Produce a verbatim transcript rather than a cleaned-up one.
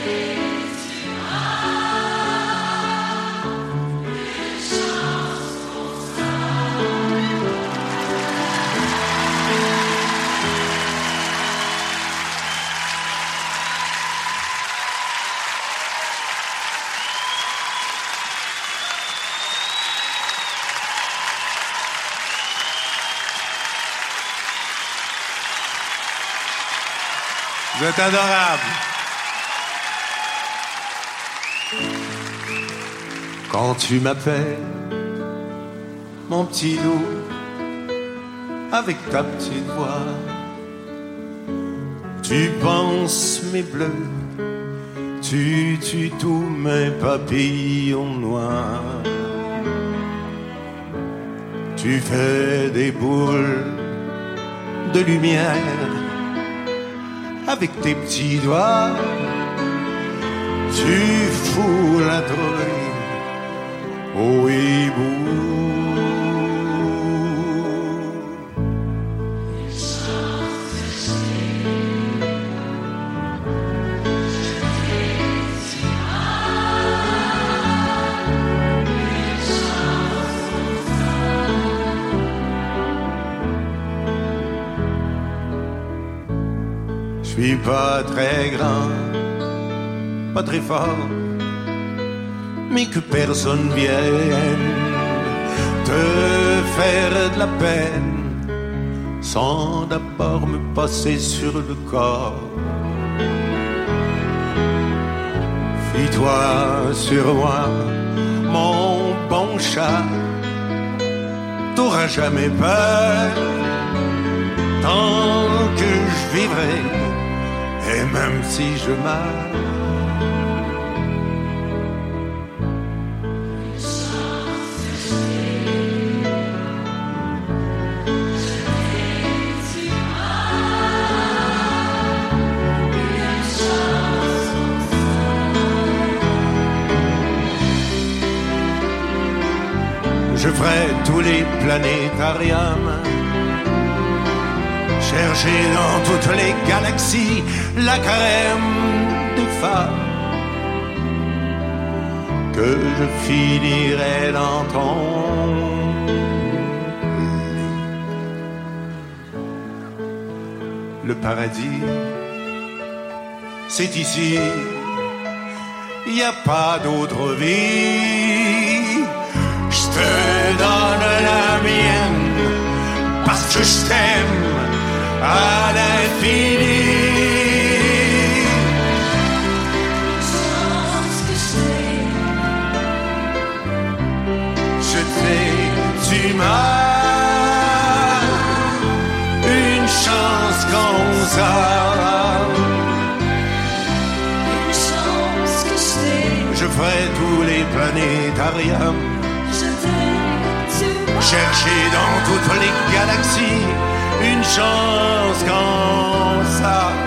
Vous êtes adorable. Quand tu m'appelles, mon petit loup, avec ta petite voix, tu penses mes bleus, tu tues tous mes papillons noirs. Tu fais des boules de lumière avec tes petits doigts, tu fous la trouille au hibou. Je suis pas très grand, pas très fort, mais que personne vienne te faire de la peine sans d'abord me passer sur le corps. Fie-toi sur moi, mon bon chat, t'auras jamais peur tant que je vivrai. Et même si je meurs, je ferai tous les planétariums, chercher dans toutes les galaxies la crème des femmes, que je finirai dans ton lit. Le paradis, c'est ici, il n'y a pas d'autre vie. Je te donne la mienne parce que je t'aime à l'infini. Je t'ai, tu m'as une chance comme ça. Une chance que je t'ai. Je ferai tous les planétariums, Je t'ai, tu m'as. chercher dans toutes les galaxies une chance comme ça.